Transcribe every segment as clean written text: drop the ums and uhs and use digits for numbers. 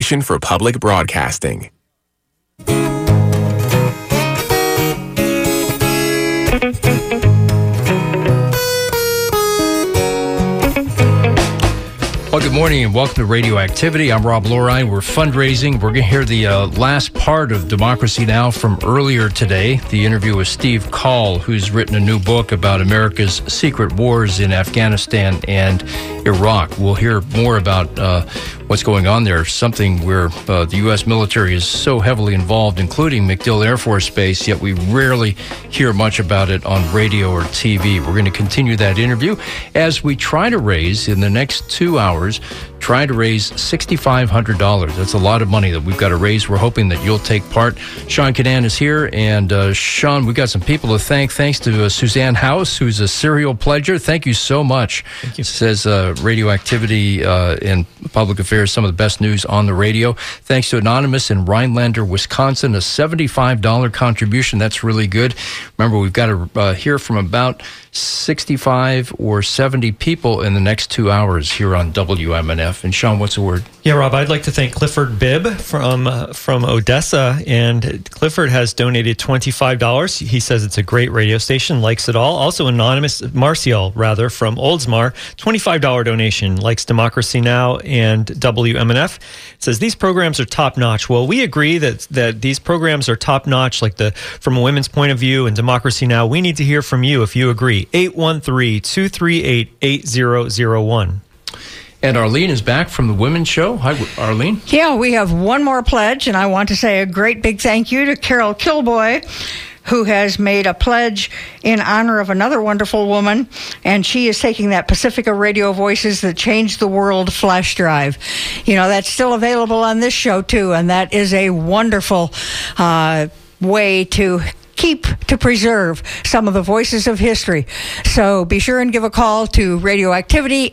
for Public Broadcasting. Well, good morning and welcome to Radioactivity. I'm Rob Lorine. We're fundraising. We're going to hear the last part of Democracy Now! From earlier today. The interview with Steve Coll, who's written a new book about America's secret wars in Afghanistan and Iraq. We'll hear more about what's going on there, something where the U.S. military is so heavily involved, including MacDill Air Force Base, yet we rarely hear much about it on radio or TV. We're going to continue that interview as we try to raise, in the next 2 hours, try to raise $6,500. That's a lot of money that we've got to raise. We're hoping that you'll take part. Sean Canan is here, and Sean, we've got some people to thank. Thanks to Suzanne House, who's a serial pledger. Thank you so much. Thank you. Says Radioactivity and Public Affairs, some of the best news on the radio. Thanks to Anonymous in Rhinelander, Wisconsin, a $75 contribution. That's really good. Remember, we've got to hear from about 65 or 70 people in the next 2 hours here on WMNF. And Sean, what's the word? Yeah, Rob, I'd like to thank Clifford Bibb from Odessa, and Clifford has donated $25. He says it's a great radio station, likes it all. Also, Anonymous, Marcial, rather, from Oldsmar, $25 donation, likes Democracy Now! And WMNF. It says these programs are top-notch. Well, we agree that these programs are top-notch, like from a women's point of view and Democracy Now! We need to hear from you if you agree. 813-238-8001. And Arlene is back from the Women's Show. Hi, Arlene. Yeah, we have one more pledge, and I want to say a great big thank you to Carol Kilboy, who has made a pledge in honor of another wonderful woman, and she is taking that Pacifica Radio Voices That Changed the World flash drive. You know, that's still available on this show, too, and that is a wonderful way to preserve some of the voices of history. So be sure and give a call to Radioactivity,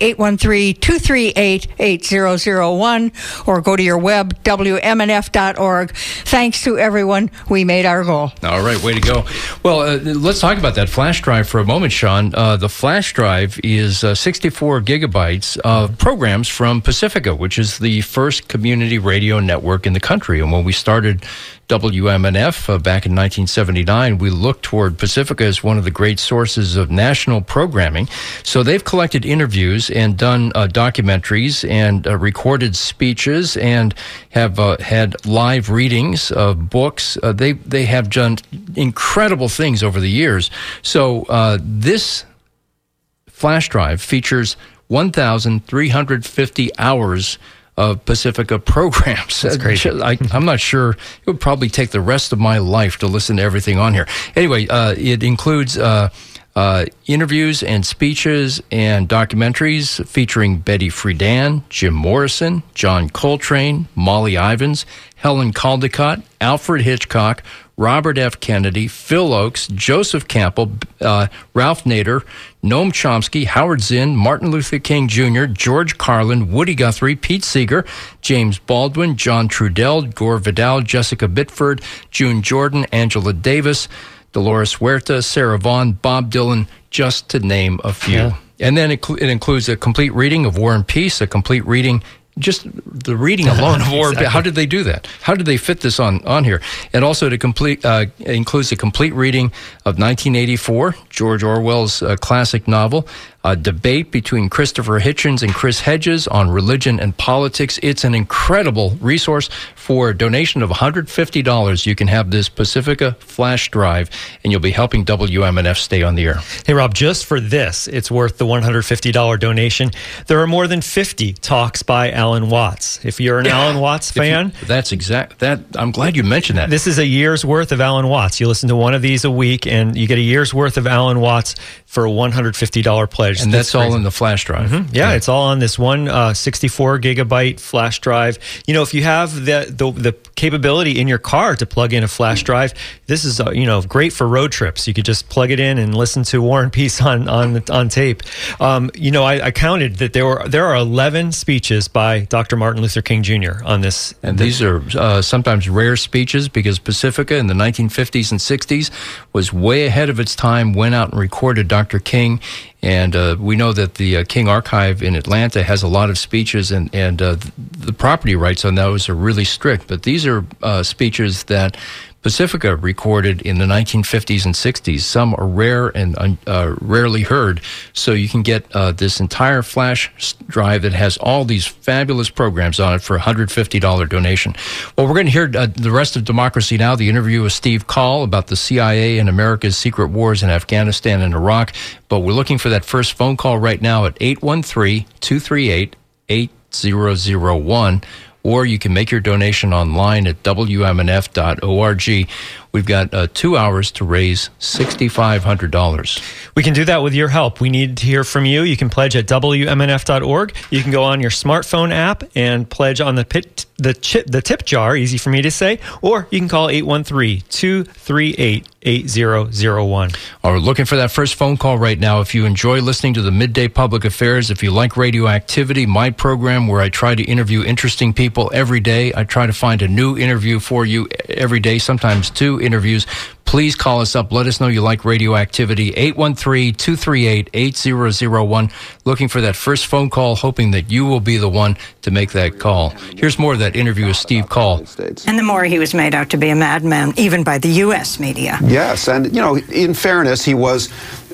813-238-8001, or go to your web, WMNF.org. Thanks to everyone. We made our goal. All right, way to go. Well, let's talk about that flash drive for a moment, Sean. The flash drive is 64 gigabytes of programs from Pacifica, which is the first community radio network in the country. And when we started WMNF back in 1979, we looked toward Pacifica as one of the great sources of national programming. So they've collected interviews and done documentaries and recorded speeches and have had live readings of books. They have done incredible things over the years. So this flash drive features 1,350 hours of Pacifica programs. That's crazy. I'm not sure. It would probably take the rest of my life to listen to everything on here. Anyway, it includes interviews and speeches and documentaries featuring Betty Friedan, Jim Morrison, John Coltrane, Molly Ivins, Helen Caldecott, Alfred Hitchcock, Robert F. Kennedy, Phil Oakes, Joseph Campbell, Ralph Nader, Noam Chomsky, Howard Zinn, Martin Luther King Jr., George Carlin, Woody Guthrie, Pete Seeger, James Baldwin, John Trudell, Gore Vidal, Jessica Bitford, June Jordan, Angela Davis, Dolores Huerta, Sarah Vaughan, Bob Dylan, just to name a few. Yeah. And then it includes a complete reading of War and Peace, a complete reading, just the reading alone of War. Exactly. How did they do that? How did they fit this on here? And also includes a complete reading of 1984, George Orwell's classic novel, a debate between Christopher Hitchens and Chris Hedges on religion and politics. It's an incredible resource. For a donation of $150, you can have this Pacifica flash drive, and you'll be helping WMNF stay on the air. Hey, Rob, just for this, it's worth the $150 donation. There are more than 50 talks by Alan Watts. If you're an Alan Watts fan... I'm glad you mentioned that. This is a year's worth of Alan Watts. You listen to one of these a week, and you get a year's worth of Alan Watts for a $150 pledge. And that's all in the flash drive. Mm-hmm. Yeah, it's all on this one 64 gigabyte flash drive. You know, if you have the capability in your car to plug in a flash drive, this is great for road trips. You could just plug it in and listen to War and Peace on tape. I counted that there are 11 speeches by Dr. Martin Luther King Jr. on this. And these are sometimes rare speeches because Pacifica in the 1950s and 60s was way ahead of its time, went out and recorded Dr. King And we know that the King Archive in Atlanta has a lot of speeches, and the property rights on those are really strict. But these are speeches that Pacifica recorded in the 1950s and 60s. Some are rare and rarely heard. So you can get this entire flash drive that has all these fabulous programs on it for a $150 donation. Well, we're going to hear the rest of Democracy Now!, the interview with Steve Coll about the CIA and America's secret wars in Afghanistan and Iraq. But we're looking for that first phone call right now at 813-238-8001. Or you can make your donation online at WMNF.org. We've got 2 hours to raise $6,500. We can do that with your help. We need to hear from you. You can pledge at WMNF.org. You can go on your smartphone app and pledge on the tip jar, easy for me to say, or you can call 813-238-8001. We're looking for that first phone call right now. If you enjoy listening to the Midday Public Affairs, if you like Radioactivity, my program where I try to interview interesting people every day, I try to find a new interview for you every day, sometimes two interviews. Please call us up. Let us know you like Radioactivity. 813-238-8001. Looking for that first phone call, hoping that you will be the one to make that call. Here's more of that interview with Steve Coll. And the more he was made out to be a madman, even by the U.S. media. Yes, and, in fairness, he was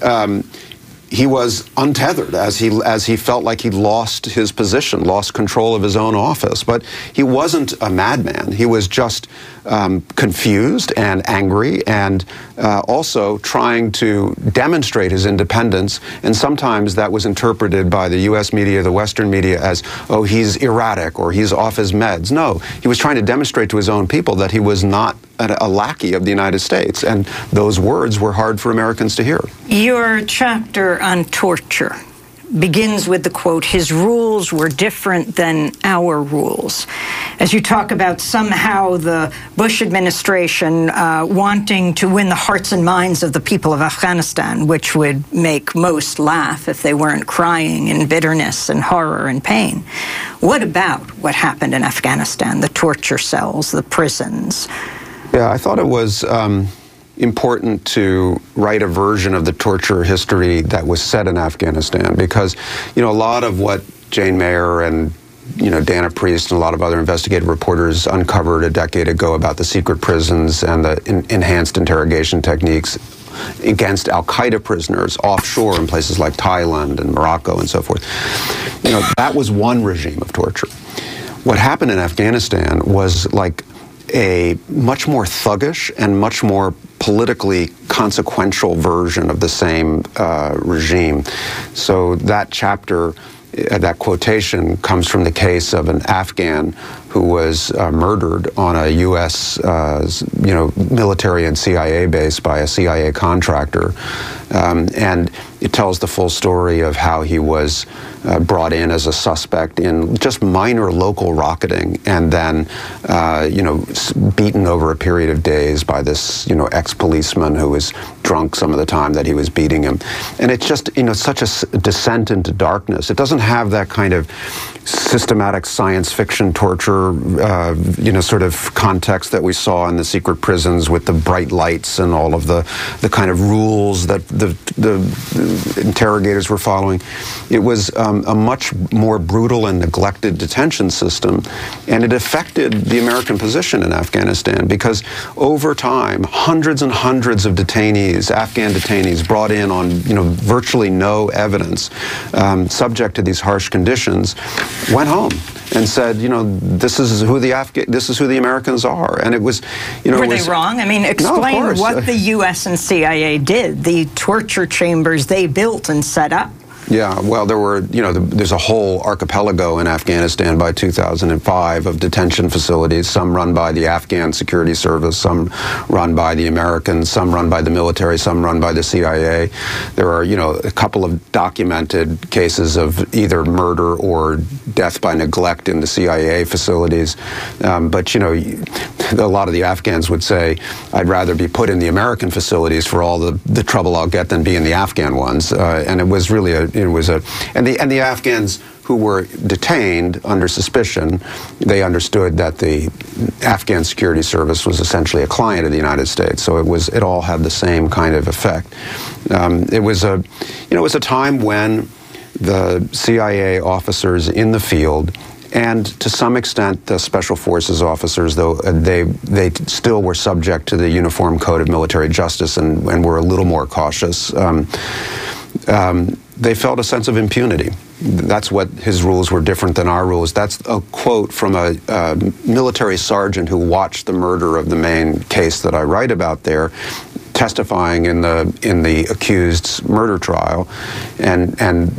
untethered as he felt like he lost his position, lost control of his own office. But he wasn't a madman. He was just confused and angry, and also trying to demonstrate his independence. And sometimes that was interpreted by the U.S. media, the Western media, as, oh, he's erratic or he's off his meds. No, he was trying to demonstrate to his own people that he was not a lackey of the United States. And those words were hard for Americans to hear. Your chapter on torture begins with the quote, "His rules were different than our rules." As you talk about somehow the Bush administration wanting to win the hearts and minds of the people of Afghanistan, which would make most laugh if they weren't crying in bitterness and horror and pain. What about what happened in Afghanistan, the torture cells, the prisons? Yeah, I thought it was important to write a version of the torture history that was set in Afghanistan, because, a lot of what Jane Mayer and Dana Priest and a lot of other investigative reporters uncovered a decade ago about the secret prisons and the enhanced interrogation techniques against al-Qaeda prisoners offshore in places like Thailand and Morocco and so forth. That was one regime of torture. What happened in Afghanistan was like a much more thuggish and much more politically consequential version of the same regime. So that chapter, that quotation comes from the case of an Afghan who was murdered on a U.S. Military and CIA base by a CIA contractor, and it tells the full story of how he was brought in as a suspect in just minor local rocketing, and then beaten over a period of days by this ex-policeman who was drunk some of the time that he was beating him. And it's just such a descent into darkness. It doesn't have that kind of systematic science fiction torture sort of context that we saw in the secret prisons with the bright lights and all of the kind of rules that the interrogators were following. It was a much more brutal and neglected detention system, and it affected the American position in Afghanistan because over time, hundreds and hundreds of detainees, Afghan detainees, brought in on virtually no evidence, subject to these harsh conditions, went home and said, this is who the Americans are. And it was, were they wrong? I mean, explain what the U.S. and CIA did, the torture chambers they built and set up. Yeah, well, there were, there's a whole archipelago in Afghanistan by 2005 of detention facilities, some run by the Afghan Security Service, some run by the Americans, some run by the military, some run by the CIA. There are, a couple of documented cases of either murder or death by neglect in the CIA facilities. But, a lot of the Afghans would say, I'd rather be put in the American facilities for all the trouble I'll get than be in the Afghan ones. And it was really and the Afghans who were detained under suspicion, they understood that the Afghan security service was essentially a client of the United States. So it all had the same kind of effect. It was a time when the CIA officers in the field, and to some extent the Special Forces officers, though they still were subject to the Uniform Code of Military Justice and were a little more cautious, they felt a sense of impunity. That's what his rules were different than our rules. That's a quote from a military sergeant who watched the murder of the main case that I write about there, testifying in the accused's murder trial, and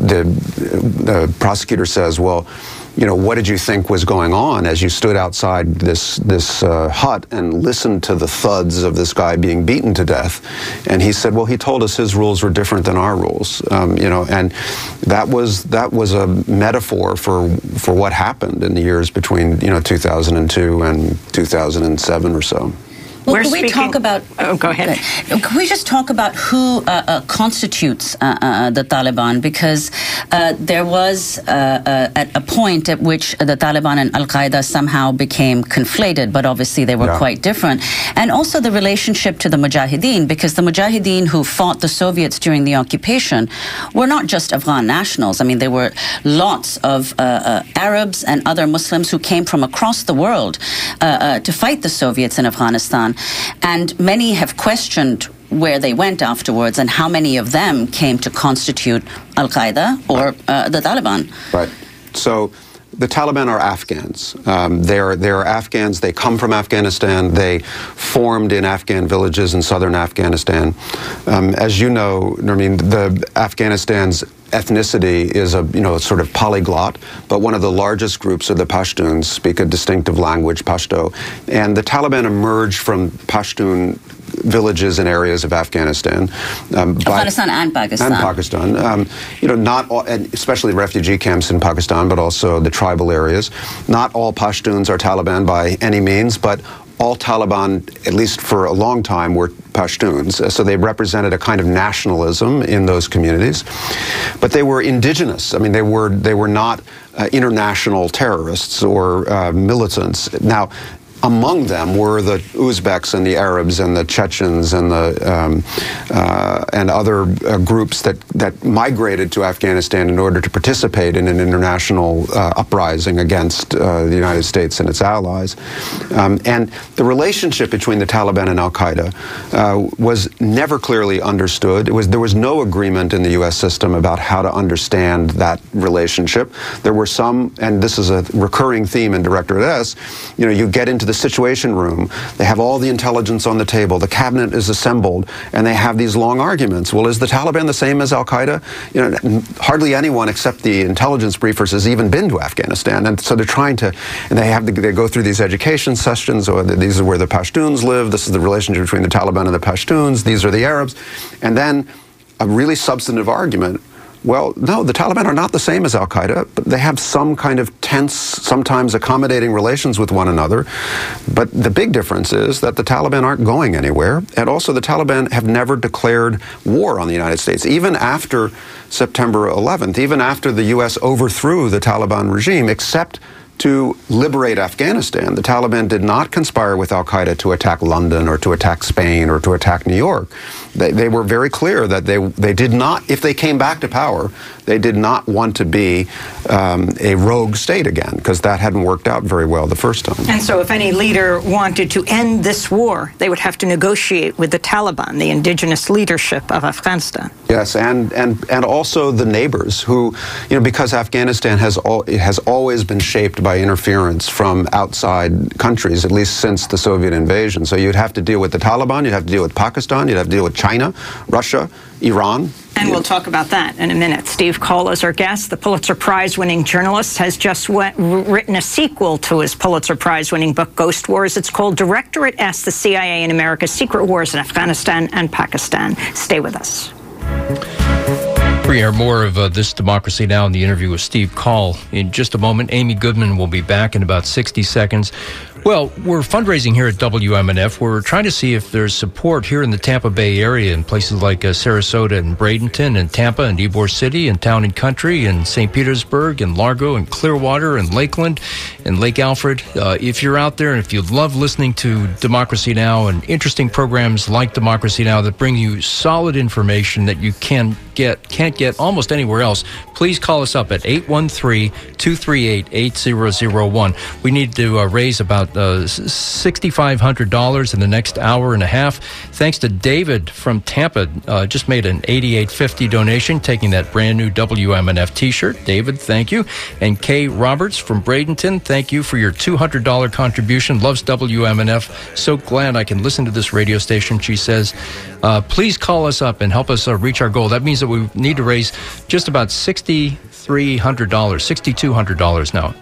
the prosecutor says, well, what did you think was going on as you stood outside this hut and listened to the thuds of this guy being beaten to death? And he said, well, he told us his rules were different than our rules, and that was a metaphor for what happened in the years between 2002 and 2007 or so. Well, can we talk about? Oh, go ahead. Can we just talk about who constitutes the Taliban? Because there was at a point at which the Taliban and Al Qaeda somehow became conflated, but obviously they were quite different. And also the relationship to the Mujahideen, because the Mujahideen who fought the Soviets during the occupation were not just Afghan nationals. I mean, there were lots of Arabs and other Muslims who came from across the world to fight the Soviets in Afghanistan. And many have questioned where they went afterwards and how many of them came to constitute Al-Qaeda or the Taliban. Right. So the Taliban are Afghans. They're Afghans. They come from Afghanistan. They formed in Afghan villages in southern Afghanistan. As you know, Nermeen, Afghanistan's ethnicity is a sort of polyglot, but one of the largest groups are the Pashtuns, speak a distinctive language, Pashto. And the Taliban emerged from Pashtun villages and areas of Afghanistan, Afghanistan and Pakistan. Not all, and especially refugee camps in Pakistan, but also the tribal areas. Not all Pashtuns are Taliban by any means, but all Taliban, at least for a long time, were Pashtuns. So they represented a kind of nationalism in those communities. But they were indigenous. I mean, they were not international terrorists or militants. Now, among them were the Uzbeks and the Arabs and the Chechens and the and other groups that migrated to Afghanistan in order to participate in an international uprising against the United States and its allies. And the relationship between the Taliban and Al-Qaeda was never clearly understood. There was no agreement in the U.S. system about how to understand that relationship. There were some, and this is a recurring theme in Directorate S, you get into the Situation Room, they have all the intelligence on the table, the cabinet is assembled, and they have these long arguments. Well, is the Taliban the same as Al-Qaeda? Hardly anyone except the intelligence briefers has even been to Afghanistan, and so they're trying to, and they go through these education sessions, or these are where the Pashtuns live, this is the relationship between the Taliban and the Pashtuns, these are the Arabs, and then a really substantive argument. Well, no, the Taliban are not the same as Al-Qaeda, but they have some kind of tense, sometimes accommodating relations with one another. But the big difference is that the Taliban aren't going anywhere, and also the Taliban have never declared war on the United States. Even after September 11th, even after the U.S. overthrew the Taliban regime, except to liberate Afghanistan, the Taliban did not conspire with Al-Qaeda to attack London or to attack Spain or to attack New York. They were very clear that they did not, if they came back to power, they did not want to be a rogue state again, because that hadn't worked out very well the first time. And so if any leader wanted to end this war, they would have to negotiate with the Taliban, the indigenous leadership of Afghanistan. Yes, and also the neighbors who, because Afghanistan has always been shaped by interference from outside countries, at least since the Soviet invasion. So you'd have to deal with the Taliban, you'd have to deal with Pakistan, you'd have to deal with China, Russia, Iran. And we'll talk about that in a minute. Steve Coll is our guest. The Pulitzer Prize-winning journalist has just written a sequel to his Pulitzer Prize-winning book, Ghost Wars. It's called Directorate S, The CIA in America's Secret Wars in Afghanistan and Pakistan. Stay with us. We hear more of This Democracy Now! In the interview with Steve Coll. In just a moment, Amy Goodman will be back in about 60 seconds Well, we're fundraising here at WMNF. We're trying to see if there's support here in the Tampa Bay area in places like Sarasota and Bradenton and Tampa and Ybor City and Town and Country and St. Petersburg and Largo and Clearwater and Lakeland and Lake Alfred. If you're out there and if you love listening to Democracy Now! And interesting programs like Democracy Now! That bring you solid information that you can't get almost anywhere else, please call us up at 813-238-8001. We need to raise about $6,500 in the next hour and a half. Thanks to David from Tampa, just made an $88.50 donation, taking that brand new WMNF t-shirt. David, thank you. And Kay Roberts from Bradenton, thank you for your $200 contribution. Loves WMNF. So glad I can listen to this radio station, she says. Please call us up and help us reach our goal. That means that we need to raise just about $6,200 now.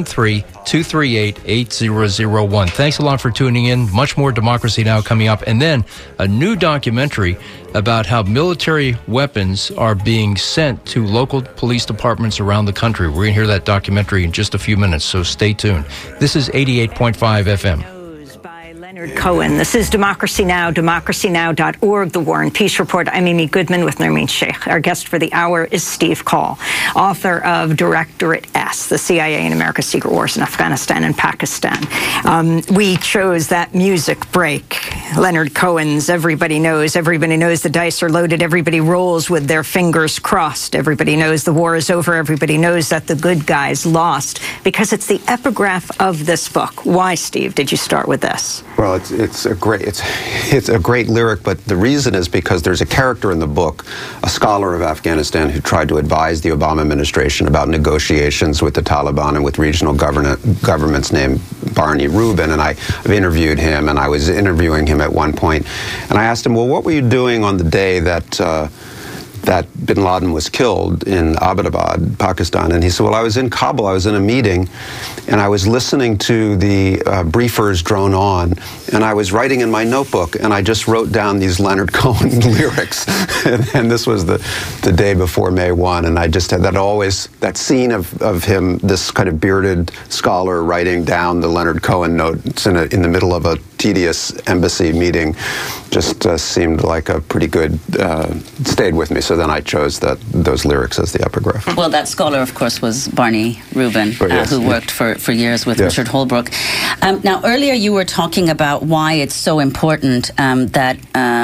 813-238-8001. Thanks a lot for tuning in. Much more Democracy Now! Coming up. And then a new documentary about how military weapons are being sent to local police departments around the country. We're going to hear that documentary in just a few minutes, so stay tuned. This is 88.5 FM. Leonard Cohen. This is Democracy Now!, democracynow.org, The War and Peace Report. I'm Amy Goodman with Nermeen Sheikh. Our guest for the hour is Steve Coll, author of Directorate S, the CIA and America's Secret Wars in Afghanistan and Pakistan. We chose that music break. Leonard Cohen's Everybody Knows the dice are loaded, everybody rolls with their fingers crossed, everybody knows the war is over, everybody knows that the good guys lost, because it's the epigraph of this book. Why, Steve, did you start with this? Well, it's a great lyric, but the reason is because there's a character in the book, a scholar of Afghanistan who tried to advise the Obama administration about negotiations with the Taliban and with regional governments named Barney Rubin, and I've interviewed him, and I was interviewing him at one point, and I asked him, well, what were you doing on the day that bin Laden was killed in Abbottabad, Pakistan? And he said, well, I was in Kabul, I was in a meeting, and I was listening to the briefers drone on, and I was writing in my notebook, and I just wrote down these Leonard Cohen lyrics. And this was the day before May 1, and I just had that scene of him, this kind of bearded scholar writing down the Leonard Cohen notes in the middle of a tedious embassy meeting, just seemed like a pretty good, stayed with me. So then I chose those lyrics as the epigraph. Well, that scholar, of course, was Barney Rubin, who worked for years with Richard Holbrooke. Now, earlier you were talking about why it's so important that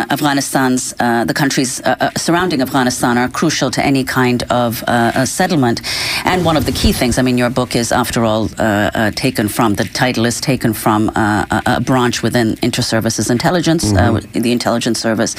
the countries surrounding Afghanistan are crucial to any kind of settlement. And one of the key things, I mean, your book is, after all, the title is taken from a branch within Inter-Services Intelligence, the intelligence service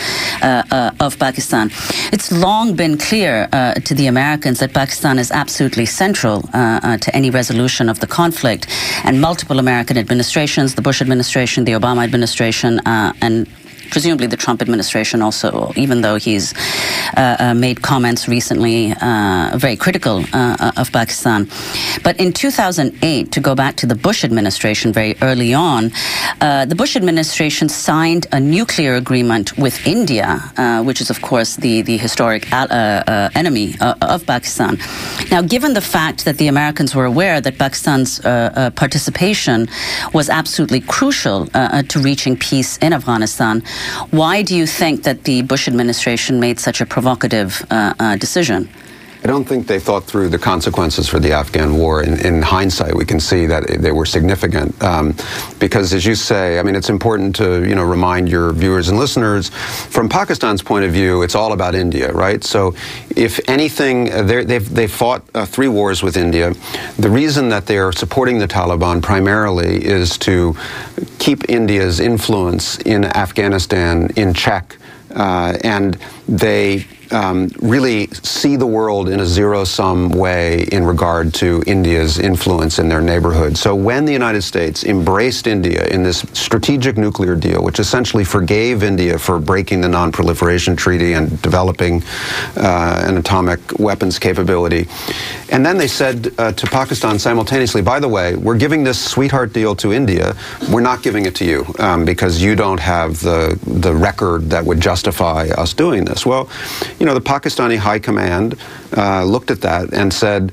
of Pakistan. It's long been clear to the Americans that Pakistan is absolutely central to any resolution of the conflict, and multiple American administrations, the Bush administration, the Obama administration, and presumably the Trump administration also, even though he's made comments recently very critical of Pakistan. But in 2008, to go back to the Bush administration very early on, the Bush administration signed a nuclear agreement with India, which is, of course, the historic enemy of Pakistan. Now, given the fact that the Americans were aware that Pakistan's participation was absolutely crucial to reaching peace in Afghanistan, why do you think that the Bush administration made such a provocative decision? I don't think they thought through the consequences for the Afghan war. In hindsight, we can see that they were significant because, as you say, I mean, it's important to remind your viewers and listeners, from Pakistan's point of view, it's all about India, right? So, if anything, they've fought 3 wars with India. The reason that they are supporting the Taliban primarily is to keep India's influence in Afghanistan in check, and they really see the world in a zero-sum way in regard to India's influence in their neighborhood. So when the United States embraced India in this strategic nuclear deal, which essentially forgave India for breaking the Non-Proliferation Treaty and developing an atomic weapons capability, and then they said to Pakistan simultaneously, by the way, we're giving this sweetheart deal to India, we're not giving it to you because you don't have the record that would justify us doing this. Well, the Pakistani High Command looked at that and said,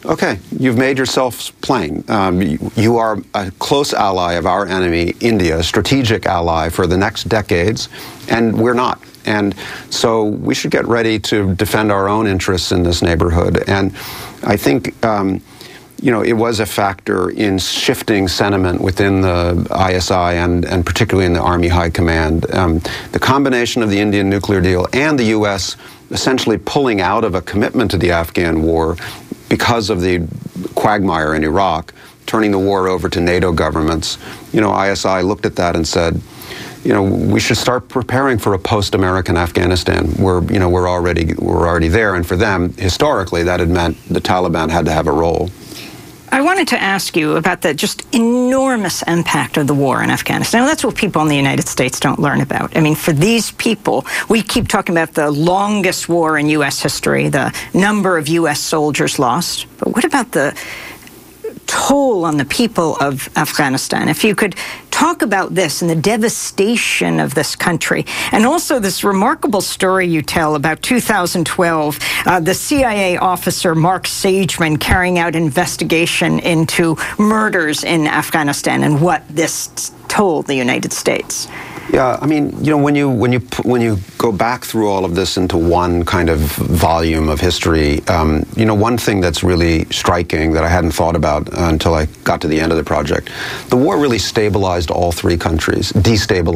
Okay, you've made yourself plain. You are a close ally of our enemy, India, a strategic ally for the next decades, and we're not. And so we should get ready to defend our own interests in this neighborhood. And I think, it was a factor in shifting sentiment within the ISI and particularly in the Army High Command. The combination of the Indian nuclear deal and the U.S. essentially pulling out of a commitment to the Afghan war because of the quagmire in Iraq, turning the war over to NATO governments, ISI looked at that and said, we should start preparing for a post-American Afghanistan where, we're already there. And for them, historically, that had meant the Taliban had to have a role. I wanted to ask you about the just enormous impact of the war in Afghanistan. Now, that's what people in the United States don't learn about. I mean, for these people, we keep talking about the longest war in U.S. history, the number of U.S. soldiers lost. But what about the toll on the people of Afghanistan? If you could talk about this and the devastation of this country, and also this remarkable story you tell about 2012, the CIA officer Mark Sageman carrying out investigation into murders in Afghanistan and what this told the United States. Yeah, I mean, when you go back through all of this into one kind of volume of history, one thing that's really striking that I hadn't thought about until I got to the end of the project, the war really destabilized all three countries. It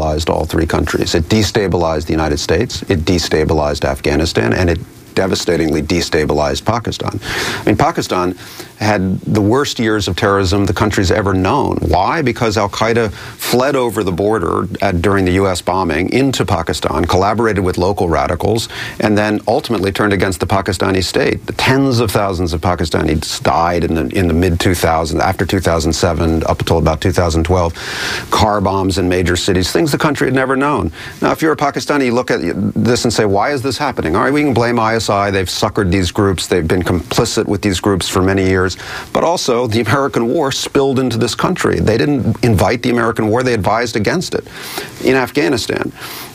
destabilized the United States, it destabilized Afghanistan, and it devastatingly destabilized Pakistan. I mean, Pakistan had the worst years of terrorism the country's ever known. Why? Because al-Qaeda fled over the border during the U.S. bombing into Pakistan, collaborated with local radicals, and then ultimately turned against the Pakistani state. Tens of thousands of Pakistanis died in the mid-2000s, after 2007, up until about 2012. Car bombs in major cities, things the country had never known. Now, if you're a Pakistani, you look at this and say, why is this happening? All right, we can blame ISI. They've suckered these groups. They've been complicit with these groups for many years. But also, the American war spilled into this country. They didn't invite the American war. They advised against it. In Afghanistan,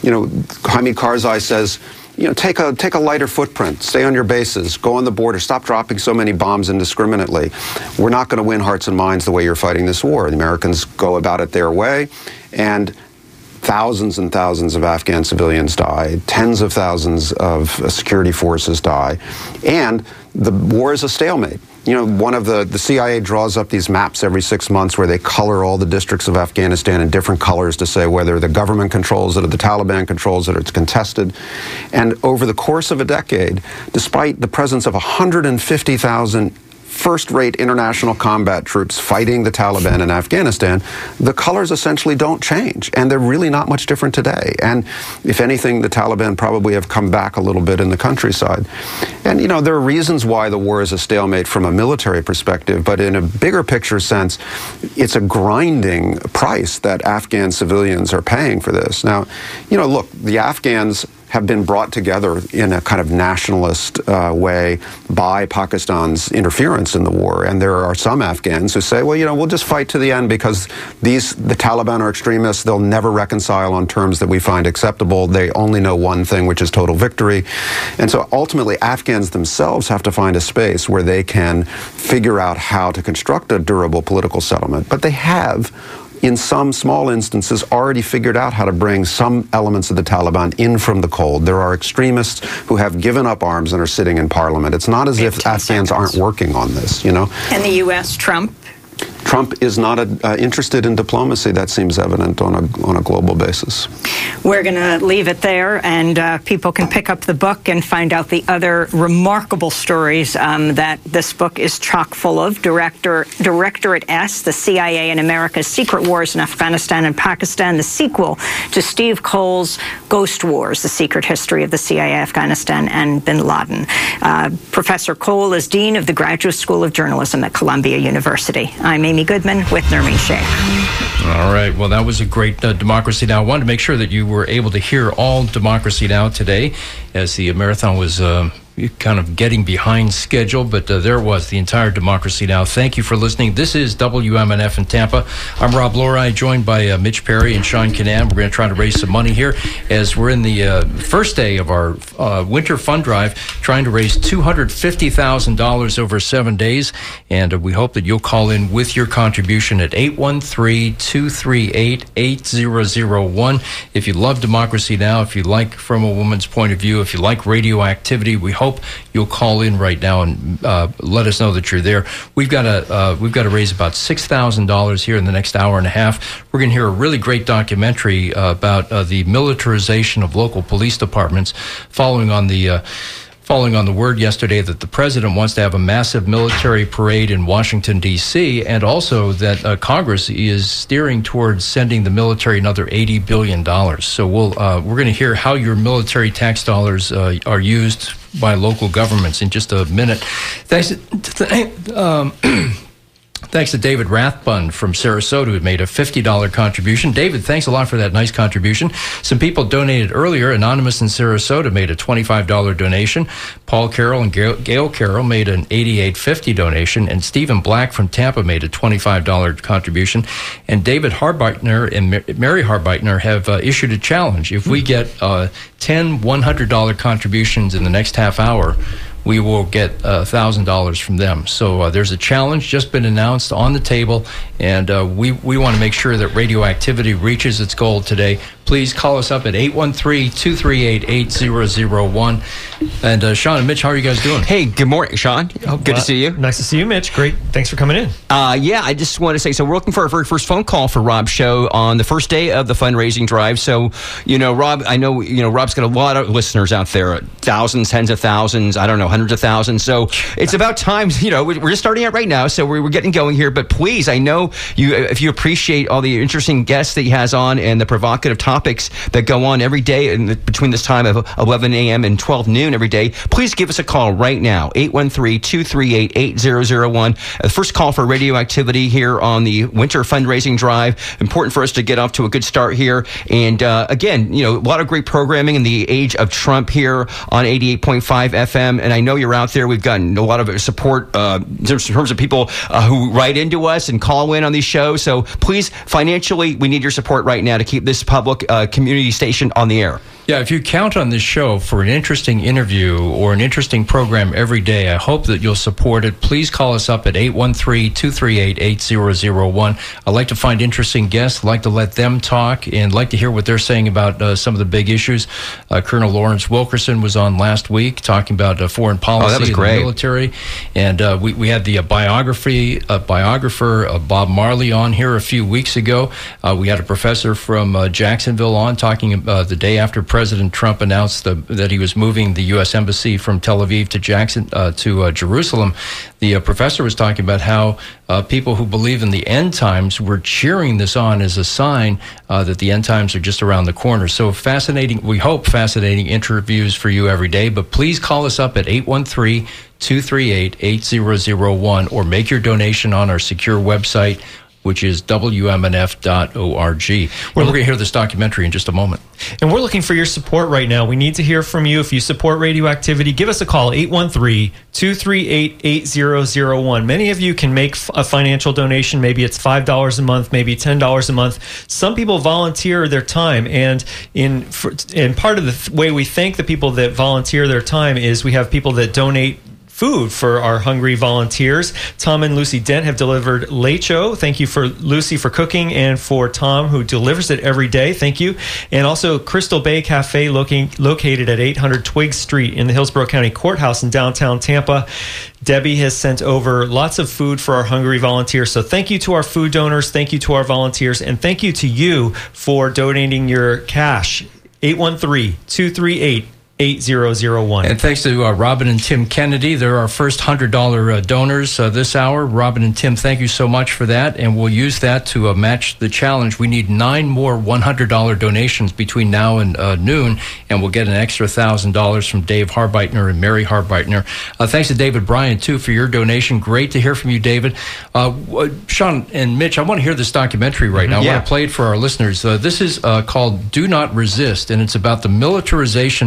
Hamid Karzai says, take a lighter footprint, stay on your bases, go on the border, stop dropping so many bombs indiscriminately. We're not going to win hearts and minds the way you're fighting this war. The Americans go about it their way, and thousands and thousands of Afghan civilians die, tens of thousands of security forces die, and the war is a stalemate. One of the CIA draws up these maps every 6 months where they color all the districts of Afghanistan in different colors to say whether the government controls it or the Taliban controls it or it's contested. And over the course of a decade, despite the presence of 150,000 first-rate international combat troops fighting the Taliban in Afghanistan, the colors essentially don't change, and they're really not much different today. And if anything, the Taliban probably have come back a little bit in the countryside. And, there are reasons why the war is a stalemate from a military perspective, but in a bigger picture sense, it's a grinding price that Afghan civilians are paying for this. Now, look, the Afghans have been brought together in a kind of nationalist way by Pakistan's interference in the war. And there are some Afghans who say, well, we'll just fight to the end because the Taliban are extremists. They'll never reconcile on terms that we find acceptable. They only know one thing, which is total victory. And so ultimately, Afghans themselves have to find a space where they can figure out how to construct a durable political settlement. But they have, in some small instances, already figured out how to bring some elements of the Taliban in from the cold. There are extremists who have given up arms and are sitting in parliament. It's not as if Afghans aren't working on this, And the U.S., Trump is not interested in diplomacy. That seems evident on a global basis. We're going to leave it there, and people can pick up the book and find out the other remarkable stories that this book is chock full of. Directorate S, the CIA and America's Secret Wars in Afghanistan and Pakistan, the sequel to Steve Cole's Ghost Wars, the secret history of the CIA, Afghanistan, and bin Laden. Professor Cole is Dean of the Graduate School of Journalism at Columbia University. I'm Amy Goodman with Nermeen Sheikh. All right. Well, that was a great Democracy Now! I wanted to make sure that you were able to hear all Democracy Now! Today as the marathon was kind of getting behind schedule, but there it was, the entire Democracy Now! Thank you for listening. This is WMNF in Tampa. I'm Rob Lori, joined by Mitch Perry and Sean Kinnan. We're going to try to raise some money here as we're in the first day of our winter fund drive, trying to raise $250,000 over 7 days. And we hope that you'll call in with your contribution at 813-238-8001. If you love Democracy Now!, if you like From a Woman's Point of View, if you like radioactivity, we hope you'll call in right now and let us know that you're there. We've got to raise about $6,000 here in the next hour and a half. We're going to hear a really great documentary about the militarization of local police departments, following on the word yesterday that the president wants to have a massive military parade in Washington, D.C., and also that Congress is steering towards sending the military another $80 billion. So we're going to hear how your military tax dollars are used by local governments in just a minute. Thanks to David Rathbun from Sarasota, who made a $50 contribution. David, thanks a lot for that nice contribution. Some people donated earlier. Anonymous in Sarasota made a $25 donation. Paul Carroll and Gail Carroll made an $88.50 donation. And Stephen Black from Tampa made a $25 contribution. And David Harbeitner and Mary Harbeitner have issued a challenge. If we get 10 $100 contributions in the next half hour, we will get $1,000 from them. So there's a challenge just been announced on the table, and we want to make sure that radioactivity reaches its goal today. Please call us up at 813-238-8001. And Sean and Mitch, how are you guys doing? Hey, good morning, Sean. Good to see you. Nice to see you, Mitch. Great. Thanks for coming in. I just want to say, so we're looking for our very first phone call for Rob's show on the first day of the fundraising drive. So, Rob, I know, Rob's got a lot of listeners out there, thousands, tens of thousands, I don't know, hundreds of thousands. So it's about time, we're just starting out right now. So we're getting going here. But please, I know if you appreciate all the interesting guests that he has on and the provocative topics that go on every day between this time of 11 a.m. and 12 noon every day, please give us a call right now, 813-238-8001. The first call for radioactivity here on the winter fundraising drive. Important for us to get off to a good start here. And again, a lot of great programming in the age of Trump here on 88.5 FM. And I know you're out there. We've gotten a lot of support in terms of people who write into us and call in on these shows. So please, financially, we need your support right now to keep this public community station on the air. Yeah, if you count on this show for an interesting interview or an interesting program every day, I hope that you'll support it. Please call us up at 813-238-8001. I like to find interesting guests, like to let them talk, and like to hear what they're saying about some of the big issues. Colonel Lawrence Wilkerson was on last week talking about foreign policy and the military. And we had the biographer Bob Marley on here a few weeks ago. We had a professor from Jacksonville on talking about the day after President Trump announced that he was moving the U.S. Embassy from Tel Aviv to Jerusalem. The professor was talking about how people who believe in the end times were cheering this on as a sign that the end times are just around the corner. So fascinating, we hope fascinating interviews for you every day. But please call us up at 813-238-8001 or make your donation on our secure website, which is WMNF.org. We're going to hear this documentary in just a moment. And we're looking for your support right now. We need to hear from you. If you support radioactivity, give us a call, 813-238-8001. Many of you can make a financial donation. Maybe it's $5 a month, maybe $10 a month. Some people volunteer their time. And part of the way we thank the people that volunteer their time is we have people that donate food for our hungry volunteers. Tom and Lucy Dent have delivered lecho. Thank you for Lucy for cooking, and for Tom, who delivers it every day. Thank you. And also Crystal Bay Cafe, located at 800 Twiggs Street in the Hillsborough County Courthouse in downtown Tampa. Debbie has sent over lots of food for our hungry volunteers. So thank you to our food donors. Thank you to our volunteers. And thank you to you for donating your cash. 813-238-8001. 8001. And thanks to Robin and Tim Kennedy. They're our first $100 donors this hour. Robin and Tim, thank you so much for that. And we'll use that to match the challenge. We need 9 more $100 donations between now and noon, and we'll get an extra $1,000 from Dave Harbeitner and Mary Harbeitner. Thanks to David Bryan, too, for your donation. Great to hear from you, David. Sean and Mitch, I want to hear this documentary right now. I want to play it for our listeners. This is called Do Not Resist, and it's about the militarization of local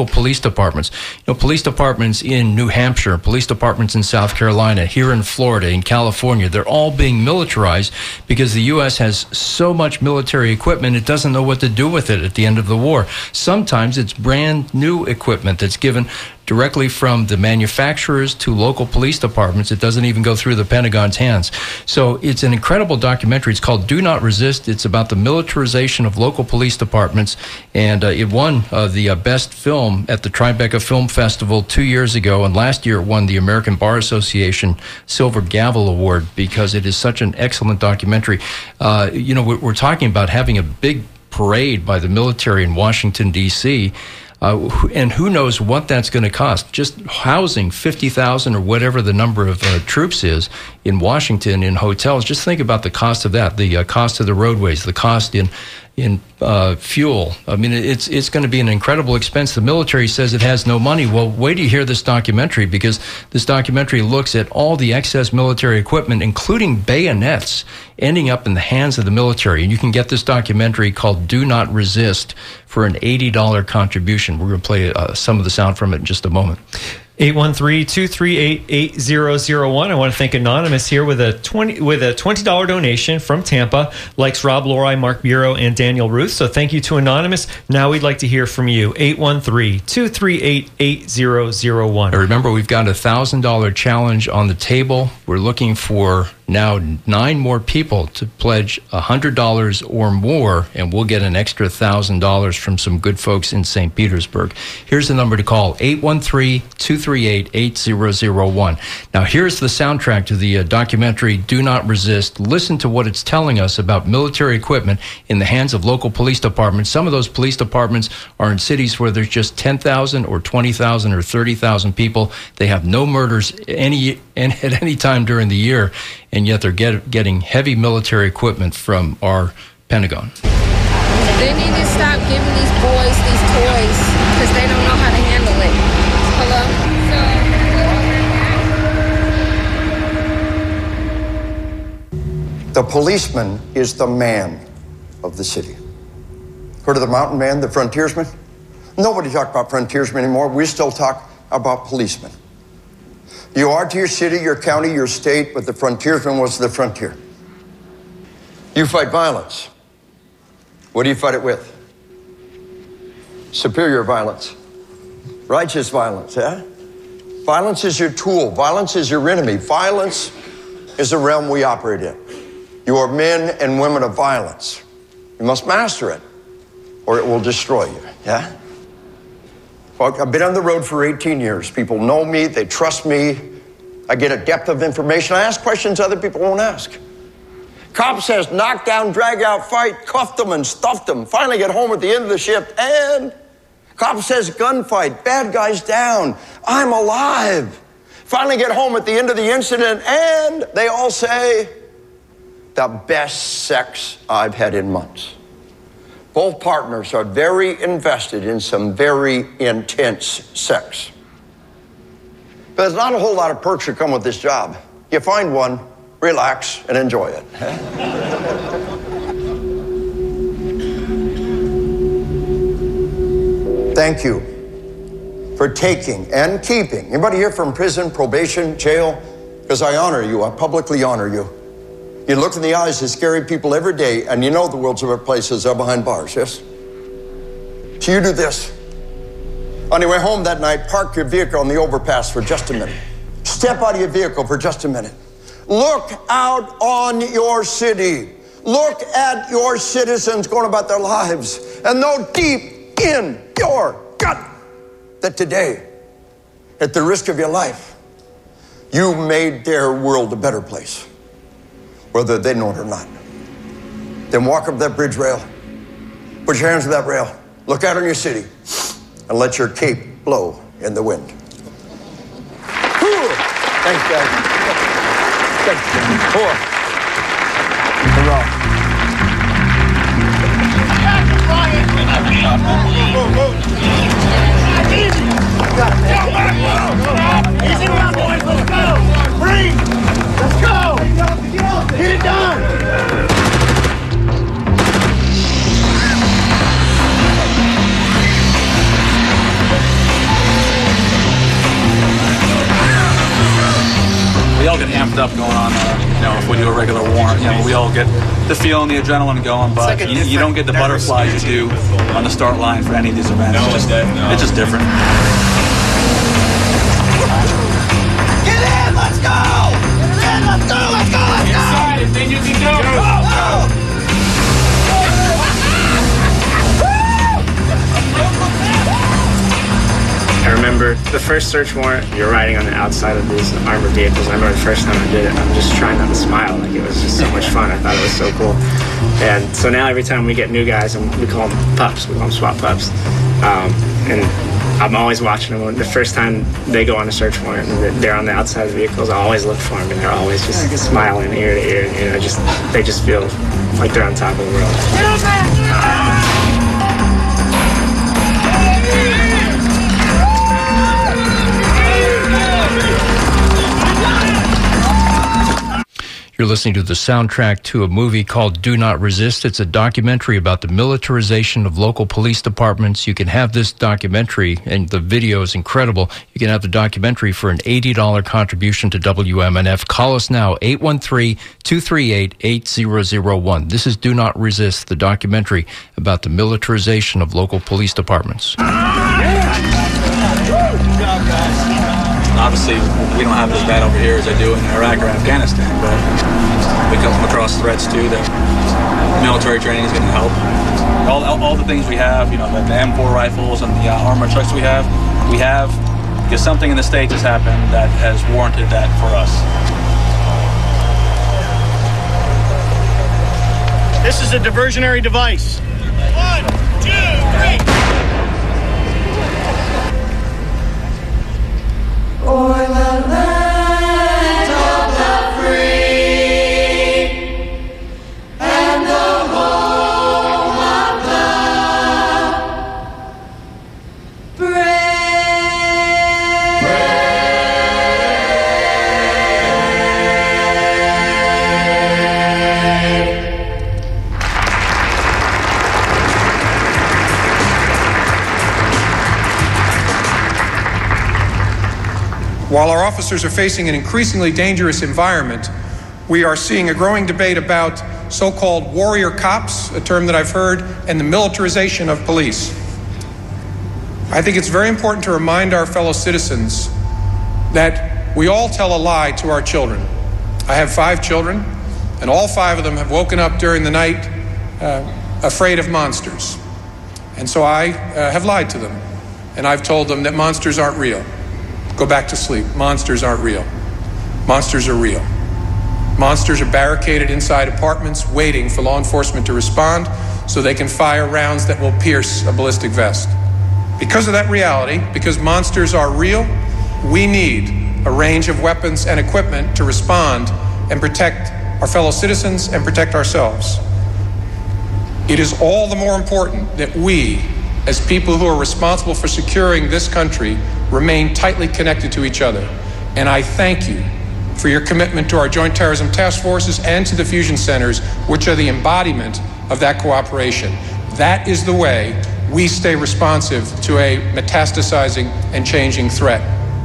local police departments. Police departments in New Hampshire, police departments in South Carolina, here in Florida, in California, they're all being militarized because the U.S. has so much military equipment, it doesn't know what to do with it at the end of the war. Sometimes it's brand new equipment that's given directly from the manufacturers to local police departments. It doesn't even go through the Pentagon's hands. So it's an incredible documentary. It's called Do Not Resist. It's about the militarization of local police departments, and it won the best film at the Tribeca Film Festival 2 years ago, and last year it won the American Bar Association Silver Gavel Award because it is such an excellent documentary. We're talking about having a big parade by the military in Washington, D.C., and who knows what that's going to cost. Just housing 50,000 or whatever the number of troops is in Washington in hotels. Just think about the cost of that, the cost of the roadways, the cost in fuel. I mean, it's going to be an incredible expense. The military says it has no money. Well, wait till you hear this documentary, because this documentary looks at all the excess military equipment, including bayonets, ending up in the hands of the military. And you can get this documentary called Do Not Resist for an $80 contribution. We're going to play some of the sound from it in just a moment. 813-238-8001. I want to thank Anonymous here with a $20 donation from Tampa. Likes Rob Lori, Mark Bureau, and Daniel Ruth. So thank you to Anonymous. Now we'd like to hear from you. 813-238-8001. Remember, we've got a $1,000 challenge on the table. We're looking for now 9 more people to pledge $100 or more, and we'll get an extra $1,000 from some good folks in St. Petersburg. Here's the number to call, 813-238-8001. Now, here's the soundtrack to the documentary Do Not Resist. Listen to what it's telling us about military equipment in the hands of local police departments. Some of those police departments are in cities where there's just 10,000 or 20,000 or 30,000 people. They have no murders at any time during the year, and yet they're getting heavy military equipment from our Pentagon. They need to stop giving these boys these toys because they don't know how to handle it. Hello? The policeman is the man of the city. Heard of the mountain man, the frontiersman? Nobody talks about frontiersmen anymore. We still talk about policemen. You are to your city, your county, your state, but the frontiersman was the frontier. You fight violence. What do you fight it with? Superior violence. Righteous violence, yeah? Violence is your tool. Violence is your enemy. Violence is the realm we operate in. You are men and women of violence. You must master it, or it will destroy you, yeah? Well, I've been on the road for 18 years. People know me, they trust me. I get a depth of information. I ask questions other people won't ask. Cop says, knock down, drag out, fight, cuffed them and stuffed them. Finally get home at the end of the shift, and cop says, gunfight, bad guys down, I'm alive. Finally get home at the end of the incident, and they all say, the best sex I've had in months. Both partners are very invested in some very intense sex. But there's not a whole lot of perks that come with this job. You find one, relax, and enjoy it. Thank you for taking and keeping. Anybody here from prison, probation, jail? Because I honor you, I publicly honor you. You look in the eyes of scary people every day, and you know the world's of places are behind bars, yes? So you do this. On your way home that night, park your vehicle on the overpass for just a minute. Step out of your vehicle for just a minute. Look out on your city. Look at your citizens going about their lives, and know deep in your gut that today, at the risk of your life, you made their world a better place, whether they know it or not. Then walk up that bridge rail, put your hands on that rail, look out on your city, and let your cape blow in the wind. Thanks, guys. Hurrah. Easy round, boys. Let's go. Breathe. Let's go. Get it done. pumped up going on, if we do a regular warrant. We all get the feeling, the adrenaline going, but you don't get the butterflies you do on the start line for any of these events. It's just different. Get in! Let's go! Get in! Let's go! Let's go! Let's go! Inside, and then you can go. Go! I remember the first search warrant, you're riding on the outside of these armored vehicles. I remember the first time I did it, I'm just trying not to smile. Like, it was just so much fun. I thought it was so cool. And so now every time we get new guys, and we call them pups, we call them SWAT pups. And I'm always watching them. The first time they go on a search warrant and they're on the outside of the vehicles, I always look for them, and they're always just smiling ear to ear. They just feel like they're on top of the world. You're listening to the soundtrack to a movie called Do Not Resist. It's a documentary about the militarization of local police departments. You can have this documentary, and the video is incredible. You can have the documentary for an $80 contribution to WMNF. Call us now, 813-238-8001. This is Do Not Resist, the documentary about the militarization of local police departments. Obviously, we don't have it as bad over here as they do in Iraq or Afghanistan, but we come across threats too that military training is going to help. All the things we have, the M4 rifles and the armored trucks we have because something in the States has happened that has warranted that for us. This is a diversionary device. 1, 2, 3. O'er the land of the free and the home of the brave. While our officers are facing an increasingly dangerous environment, we are seeing a growing debate about so-called warrior cops, a term that I've heard, and the militarization of police. I think it's very important to remind our fellow citizens that we all tell a lie to our children. I have 5 children, and all 5 of them have woken up during the night afraid of monsters. And so I have lied to them, and I've told them that monsters aren't real. Go back to sleep. Monsters aren't real. Monsters are real. Monsters are barricaded inside apartments waiting for law enforcement to respond so they can fire rounds that will pierce a ballistic vest. Because of that reality, because monsters are real, we need a range of weapons and equipment to respond and protect our fellow citizens and protect ourselves. It is all the more important that we, as people who are responsible for securing this country, remain tightly connected to each other. And I thank you for your commitment to our Joint Terrorism Task Forces and to the fusion centers, which are the embodiment of that cooperation. That is the way we stay responsive to a metastasizing and changing threat.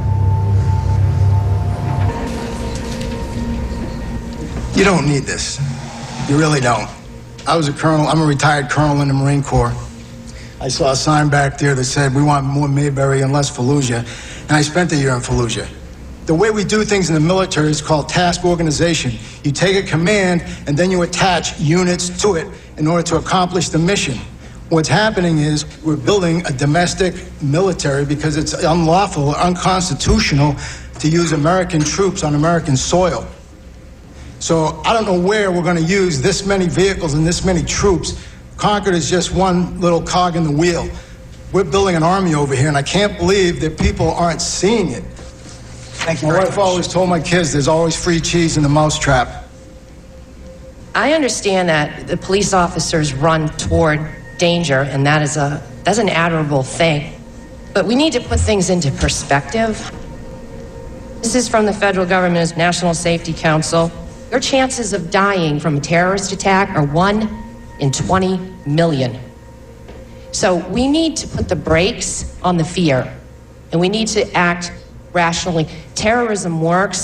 You don't need this. You really don't. I was a colonel. I'm a retired colonel in the Marine Corps. I saw a sign back there that said, we want more Mayberry and less Fallujah, and I spent a year in Fallujah. The way we do things in the military is called task organization. You take a command, and then you attach units to it in order to accomplish the mission. What's happening is we're building a domestic military because it's unlawful, unconstitutional to use American troops on American soil. So I don't know where we're going to use this many vehicles and this many troops. Concord is just one little cog in the wheel. We're building an army over here, and I can't believe that people aren't seeing it. Thank you. My wife always told my kids there's always free cheese in the mousetrap. I understand that the police officers run toward danger, and that's an admirable thing. But we need to put things into perspective. This is from the federal government's National Safety Council. Your chances of dying from a terrorist attack are 1 in 20 million. So we need to put the brakes on the fear, and we need to act rationally. Terrorism works,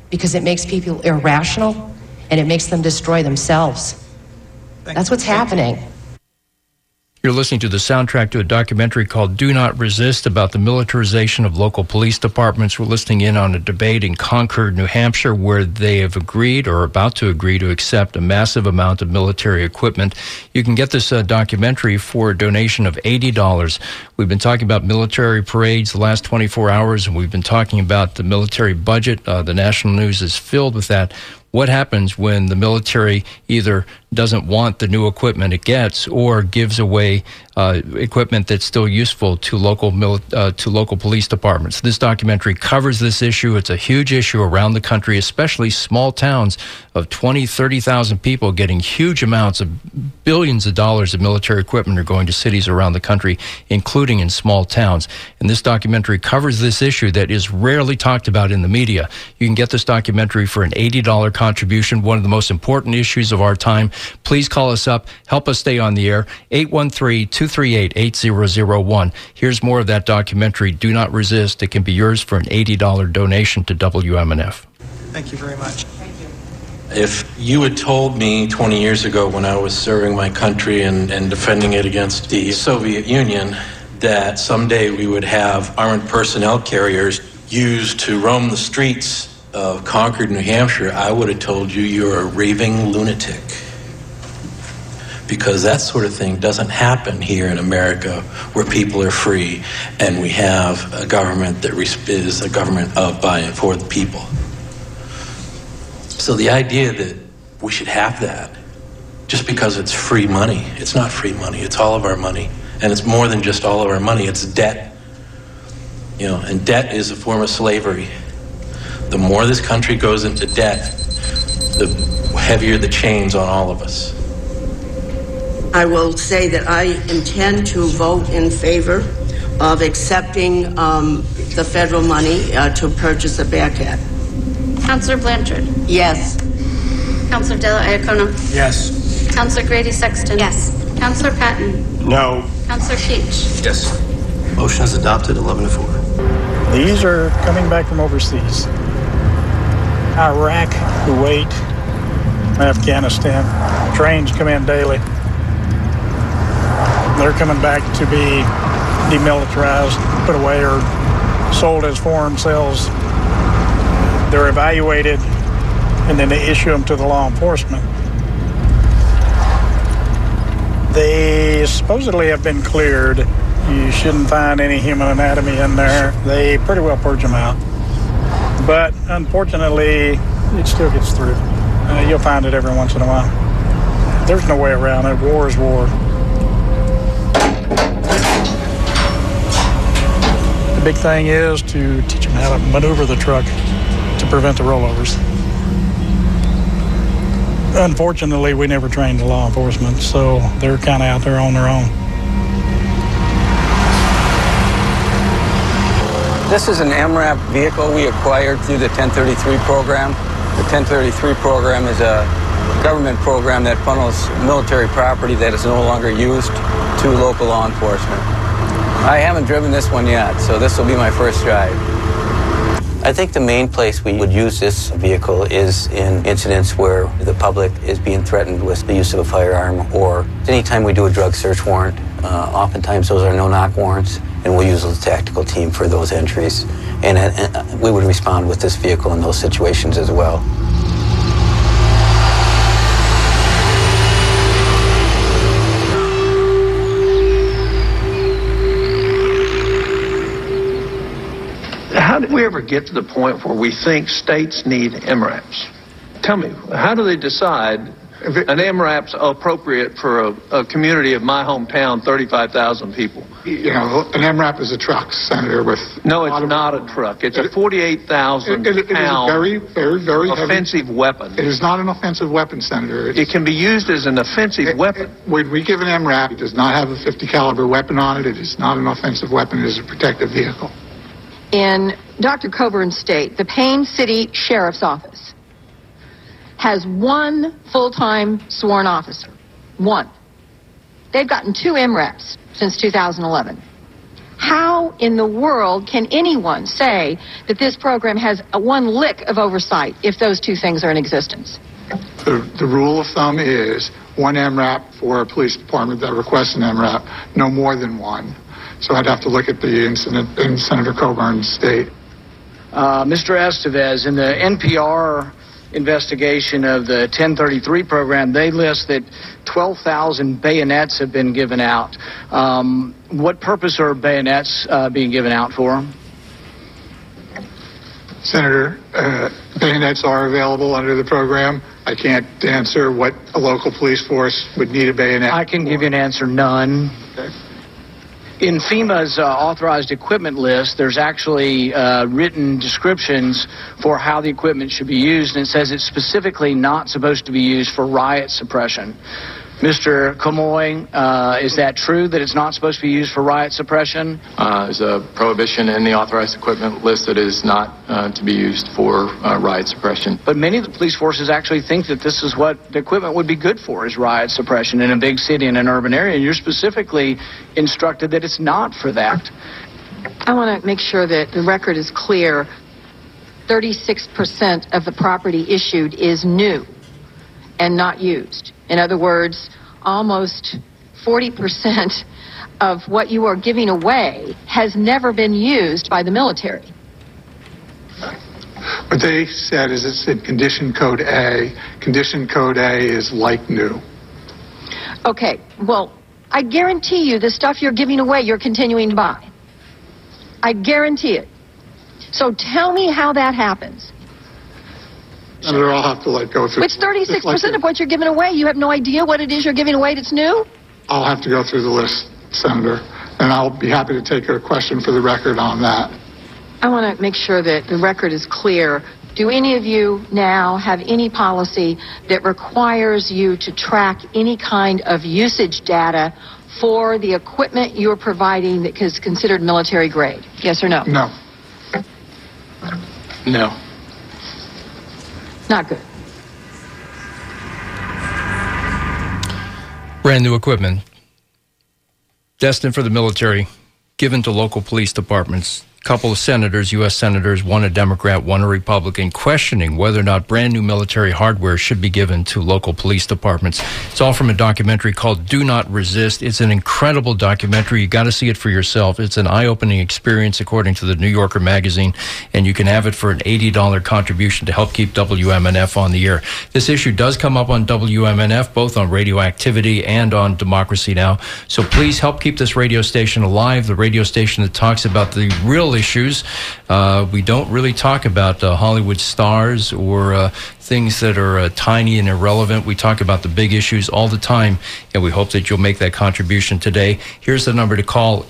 because it makes people irrational and it makes them destroy themselves. That's what's happening. You're listening to the soundtrack to a documentary called Do Not Resist about the militarization of local police departments. We're listening in on a debate in Concord, New Hampshire, where they have agreed or are about to agree to accept a massive amount of military equipment. You can get this documentary for a donation of $80. We've been talking about military parades the last 24 hours, and we've been talking about the military budget. The national news is filled with that. What happens when the military either doesn't want the new equipment it gets or gives away equipment that's still useful to local police departments? This documentary covers this issue. It's a huge issue around the country, especially small towns of 20, 30,000 people getting huge amounts of billions of dollars of military equipment are going to cities around the country, including in small towns. And this documentary covers this issue that is rarely talked about in the media. You can get this documentary for an $80 contribution, one of the most important issues of our time. Please call us up. Help us stay on the air. 813-238-8001. Here's more of that documentary, Do Not Resist. It can be yours for an $80 donation to WMNF. Thank you very much. If you had told me 20 years ago when I was serving my country and defending it against the Soviet Union that someday we would have armored personnel carriers used to roam the streets of Concord, New Hampshire, I would have told you you're a raving lunatic. Because that sort of thing doesn't happen here in America, where people are free and we have a government that is a government of, by, and for the people. So the idea that we should have that just because it's free money, it's not free money, it's all of our money. And it's more than just all of our money, it's debt. And debt is a form of slavery. The more this country goes into debt, the heavier the chains on all of us. I will say that I intend to vote in favor of accepting the federal money to purchase a Bearcat. Councillor Blanchard? Yes. Councillor Della Iacono? Yes. Councillor Grady Sexton? Yes. Councillor Patton? No. Councillor Keach? Yes. Motion is adopted, 11-4. These are coming back from overseas. Iraq, Kuwait, Afghanistan. Trains come in daily. They're coming back to be demilitarized, put away, or sold as foreign sales. They're evaluated, and then they issue them to the law enforcement. They supposedly have been cleared. You shouldn't find any human anatomy in there. They pretty well purge them out. But unfortunately, it still gets through. You'll find it every once in a while. There's no way around it. War is war. The big thing is to teach them how to maneuver the truck to prevent the rollovers. Unfortunately, we never trained the law enforcement, so they're kind of out there on their own. This is an MRAP vehicle we acquired through the 1033 program. The 1033 program is a government program that funnels military property that is no longer used to local law enforcement. I haven't driven this one yet, so this will be my first drive. I think the main place we would use this vehicle is in incidents where the public is being threatened with the use of a firearm, or anytime we do a drug search warrant. Oftentimes those are no-knock warrants, and we'll use the tactical team for those entries. And we would respond with this vehicle in those situations as well. How did we ever get to the point where we think states need MRAPs? Tell me, how do they decide an MRAP's appropriate for a community of my hometown, 35,000 people? You know, an MRAP is a truck, Senator, with... No, it's not a truck. It's a 48,000 pound very offensive heavy weapon. It is not an offensive weapon, Senator. It can be used as an offensive weapon. When we give an MRAP, it does not have a .50 caliber weapon on it. It is not an offensive weapon. It is a protective vehicle. In Dr. Coburn's state, the Payne City Sheriff's Office has one full-time sworn officer. One. They've gotten 2 MRAPs since 2011. How in the world can anyone say that this program has one lick of oversight if those two things are in existence? The rule of thumb is one MRAP for a police department that requests an MRAP, no more than one. So I'd have to look at the incident in Senator Coburn's state. Mr. Estevez, in the NPR investigation of the 1033 program, they list that 12,000 bayonets have been given out. What purpose are bayonets being given out for? Senator, bayonets are available under the program. I can't answer what a local police force would need a bayonet. I can give you an answer, none. Okay. In FEMA's authorized equipment list, there's actually written descriptions for how the equipment should be used, and it says it's specifically not supposed to be used for riot suppression. Mr. Comoy, is that true that it's not supposed to be used for riot suppression? There's a prohibition in the authorized equipment list that is not to be used for riot suppression. But many of the police forces actually think that this is what the equipment would be good for, is riot suppression in a big city, in an urban area, and you're specifically instructed that it's not for that. I want to make sure that the record is clear. 36% of the property issued is new and not used. In other words, almost 40% of what you are giving away has never been used by the military. What they said is it's in Condition Code A. Condition Code A is like new. Okay, well, I guarantee you the stuff you're giving away, you're continuing to buy. I guarantee it. So tell me how that happens. Senator, I'll have to go through. It's 36% of what you're giving away. You have no idea what it is you're giving away that's new? I'll have to go through the list, Senator, and I'll be happy to take a question for the record on that. I want to make sure that the record is clear. Do any of you now have any policy that requires you to track any kind of usage data for the equipment you're providing that is considered military grade? Yes or no? No. No. Not good. Brand new equipment, destined for the military, given to local police departments. A couple of senators, U.S. senators, one a Democrat, one a Republican, questioning whether or not brand new military hardware should be given to local police departments. It's all from a documentary called Do Not Resist. It's an incredible documentary. You got to see it for yourself. It's an eye-opening experience, according to the New Yorker magazine, and you can have it for an $80 contribution to help keep WMNF on the air. This issue does come up on WMNF, both on Radioactivity and on Democracy Now! So please help keep this radio station alive, the radio station that talks about the real issues. We don't really talk about Hollywood stars or things that are tiny and irrelevant. We talk about the big issues all the time, and we hope that you'll make that contribution today. Here's the number to call,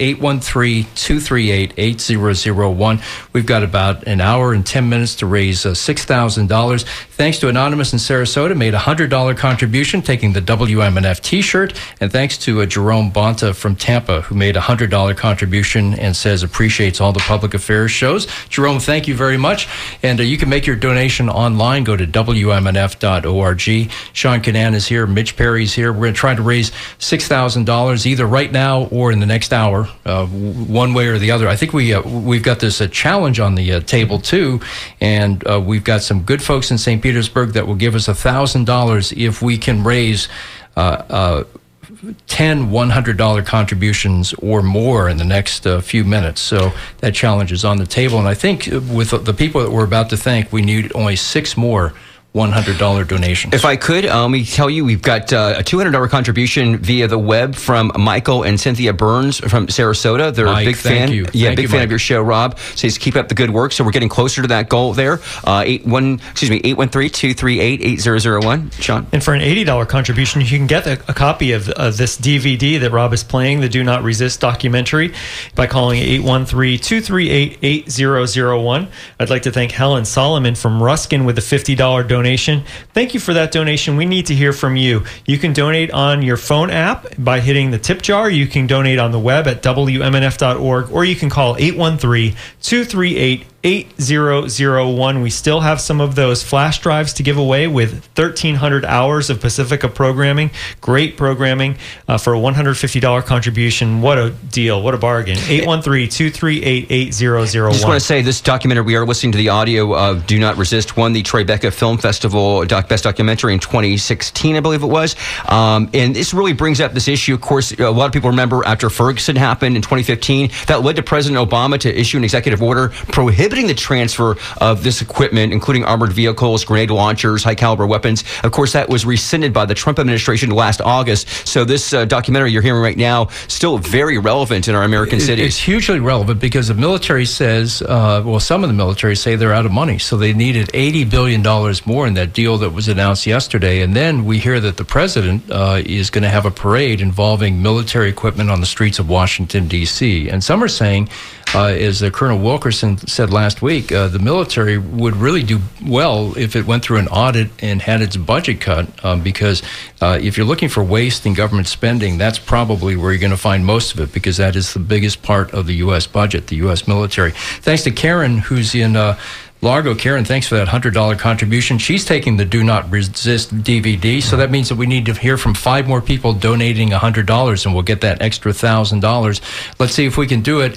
813-238-8001. We've got about an hour and 10 minutes to raise $6,000. Thanks to Anonymous in Sarasota, made a $100 contribution, taking the WMNF t-shirt, and thanks to Jerome Bonta from Tampa, who made a $100 contribution and says appreciates all the public affairs shows. Jerome, thank you very much. And you can make your donation online. Go to WMNF.org. Sean Canan is here. Mitch Perry's here. We're going to try to raise $6,000 either right now or in the next hour, one way or the other. I think we've got this challenge on the table, too, and we've got some good folks in St. Petersburg that will give us $1,000 if we can raise 10 $100 contributions or more in the next few minutes. So that challenge is on the table. And I think with the people that we're about to thank, we need only 6 more $100 donations. If I could, let me tell you, we've got a $200 contribution via the web from Michael and Cynthia Burns from Sarasota. They're Mike, a big fan. You. Yeah, thank big you, fan Mike. of your show, Rob. Says keep up the good work. So we're getting closer to that goal there. 813-238-8001. Sean. And for an $80 contribution, you can get a copy of this DVD that Rob is playing, the Do Not Resist documentary, by calling 813-238-8001. I'd like to thank Helen Solomon from Ruskin with a $50 donation. Thank you for that donation. We need to hear from you. You can donate on your phone app by hitting the tip jar. You can donate on the web at WMNF.org, or you can call 813-238-8001. 8001. We still have some of those flash drives to give away with 1,300 hours of Pacifica programming. Great programming for a $150 contribution. What a deal. What a bargain. 813-238-8001. I just want to say this documentary, we are listening to the audio of Do Not Resist, won the Tribeca Film Festival Best Documentary in 2016, I believe it was. And this really brings up this issue. Of course, a lot of people remember after Ferguson happened in 2015, that led to President Obama to issue an executive order prohibiting the transfer of this equipment, including armored vehicles, grenade launchers, high-caliber weapons. Of course, that was rescinded by the Trump administration last August. So this documentary you're hearing right now still very relevant in our American cities. It's hugely relevant because the military says, some of the military say they're out of money. So they needed $80 billion more in that deal that was announced yesterday. And then we hear that the president is going to have a parade involving military equipment on the streets of Washington, D.C. And some are saying, as Colonel Wilkerson said last week, the military would really do well if it went through an audit and had its budget cut, because if you're looking for waste in government spending, that's probably where you're going to find most of it, because that is the biggest part of the U.S. budget, the U.S. military. Thanks to Karen, who's in Largo. Karen, thanks for that $100 contribution. She's taking the Do Not Resist DVD, so that means that we need to hear from 5 more people donating $100, and we'll get that extra $1,000. Let's see if we can do it.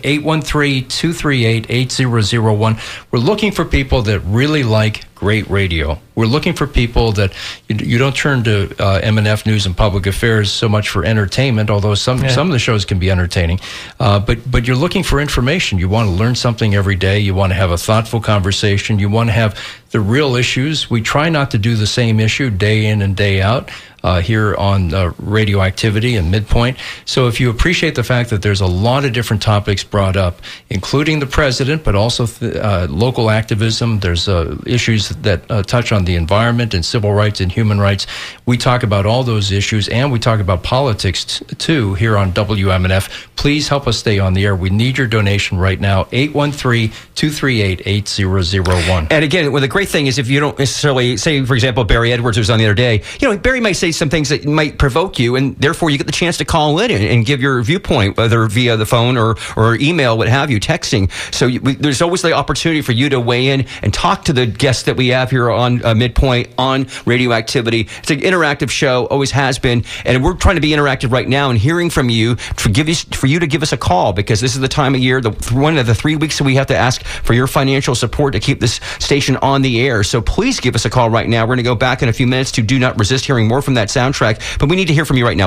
813-238-8001. We're looking for people that really like great radio. We're looking for people that you don't turn to M&F News and Public Affairs so much for entertainment, although some of the shows can be entertaining. But you're looking for information. You want to learn something every day. You want to have a thoughtful conversation. You want to have the real issues. We try not to do the same issue day in and day out here on Radioactivity and Midpoint. So if you appreciate the fact that there's a lot of different topics brought up, including the president, but also local activism, there's issues that touch on the environment and civil rights and human rights. We talk about all those issues, and we talk about politics too here on WMNF. Please help us stay on the air. We need your donation right now. 813-238-8001. And again, well, the great thing is if you don't necessarily say, for example, Barry Edwards was on the other day, Barry might say some things that might provoke you, and therefore you get the chance to call in and give your viewpoint, whether via the phone or email, what have you, texting. So there's always the opportunity for you to weigh in and talk to the guests that we have here on Midpoint on Radioactivity. It's an interactive show, always has been, and we're trying to be interactive right now and hearing from you for you to give us a call, because this is the time of year, one of the 3 weeks that we have to ask for your financial support to keep this station on the air. So please give us a call right now. We're going to go back in a few minutes to Do Not Resist, hearing more from that soundtrack, but we need to hear from you right now.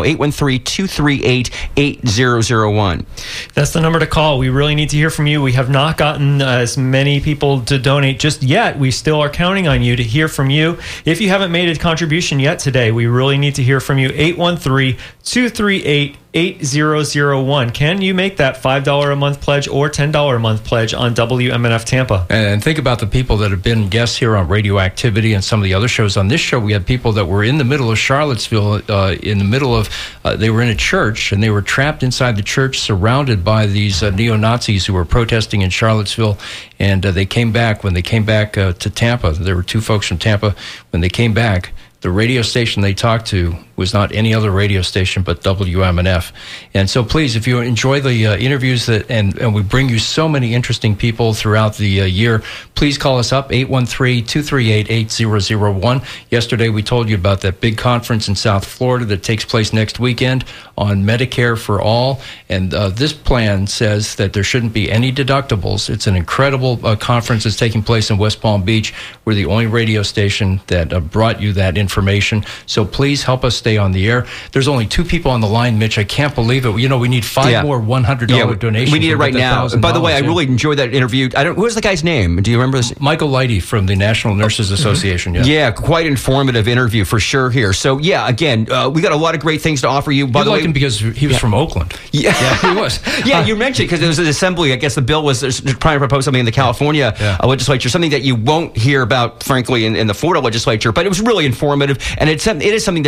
813-238-8001. That's the number to call. We really need to hear from you. We have not gotten as many people to donate just yet. We still are counting on you to hear from you. If you haven't made a contribution yet today, we really need to hear from you. 813-238-8001. Can you make that $5 a month pledge or $10 a month pledge on WMNF Tampa? And think about the people that have been guests here on Radioactivity and some of the other shows. On this show, we had people that were in the middle of Charlottesville, in the middle of, they were in a church, and they were trapped inside the church, surrounded by these neo-Nazis who were protesting in Charlottesville. And they came back. When they came back to Tampa, there were 2 folks from Tampa. When they came back, the radio station they talked to was not any other radio station but WMNF. And so please, if you enjoy the interviews and we bring you so many interesting people throughout the year, please call us up, 813-238-8001. Yesterday we told you about that big conference in South Florida that takes place next weekend on Medicare for All. And this plan says that there shouldn't be any deductibles. It's an incredible conference that's taking place in West Palm Beach. We're the only radio station that brought you that information. So please help us stay on the air. There's only 2 people on the line, Mitch. I can't believe it. We need 5 more $100 donations. We need it right now. By the way, I really enjoyed that interview. Who was the guy's name? Do you remember this? Michael Leidy from the National Nurses Association. Yeah, quite informative interview for sure here. So yeah, again, we got a lot of great things to offer you. By the way, him because he was from Oakland. Yeah, he was. Yeah, you mentioned because there was an assembly. I guess the bill was trying to propose something in the California legislature, something that you won't hear about, frankly, in the Florida legislature. But it was really informative, and it is something that makes you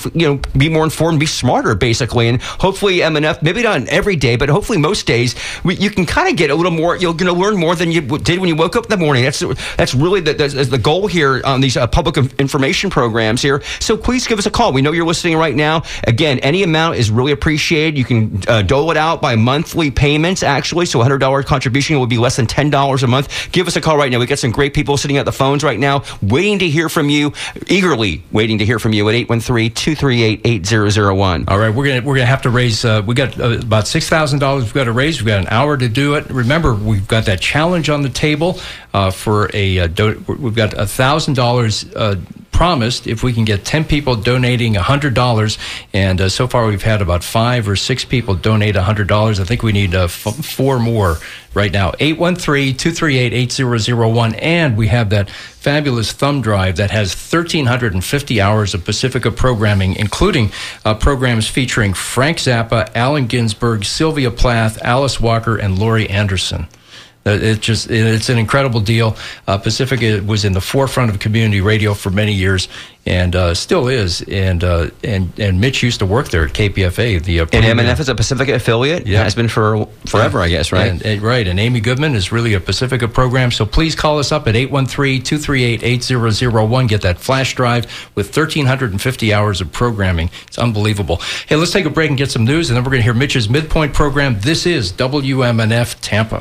be more informed, be smarter, basically. And hopefully MNF, maybe not every day, but hopefully most days, you can kind of get a little more. You're going to learn more than you did when you woke up in the morning. That's really the goal here on these public information programs here. So please give us a call. We know you're listening right now. Again, any amount is really appreciated. You can dole it out by monthly payments, actually. So $100 contribution will be less than $10 a month. Give us a call right now. We got some great people sitting at the phones right now, waiting to hear from you, eagerly waiting to hear from you at 813-238-8001. All right, we're gonna have to raise. We got about $6,000. We've got to raise. We've got an hour to do it. Remember, we've got that challenge on the table for a. We've got $1,000. Promised if we can get 10 people donating $100, and so far we've had about 5 or 6 people donate $100. I think we need 4 more right now. 813-238-8001, and we have that fabulous thumb drive that has 1,350 hours of Pacifica programming, including programs featuring Frank Zappa, Allen Ginsberg, Sylvia Plath, Alice Walker, and Laurie Anderson. It's an incredible deal. Pacifica was in the forefront of community radio for many years, and still is. And Mitch used to work there at KPFA. And MNF is a Pacifica affiliate. Yeah, has been for forever, I guess. Right. Right. And Amy Goodman is really a Pacifica program. So please call us up at 813-238-8001. Get that flash drive with 1,350 hours of programming. It's unbelievable. Hey, let's take a break and get some news, and then we're going to hear Mitch's Midpoint program. This is WMNF Tampa.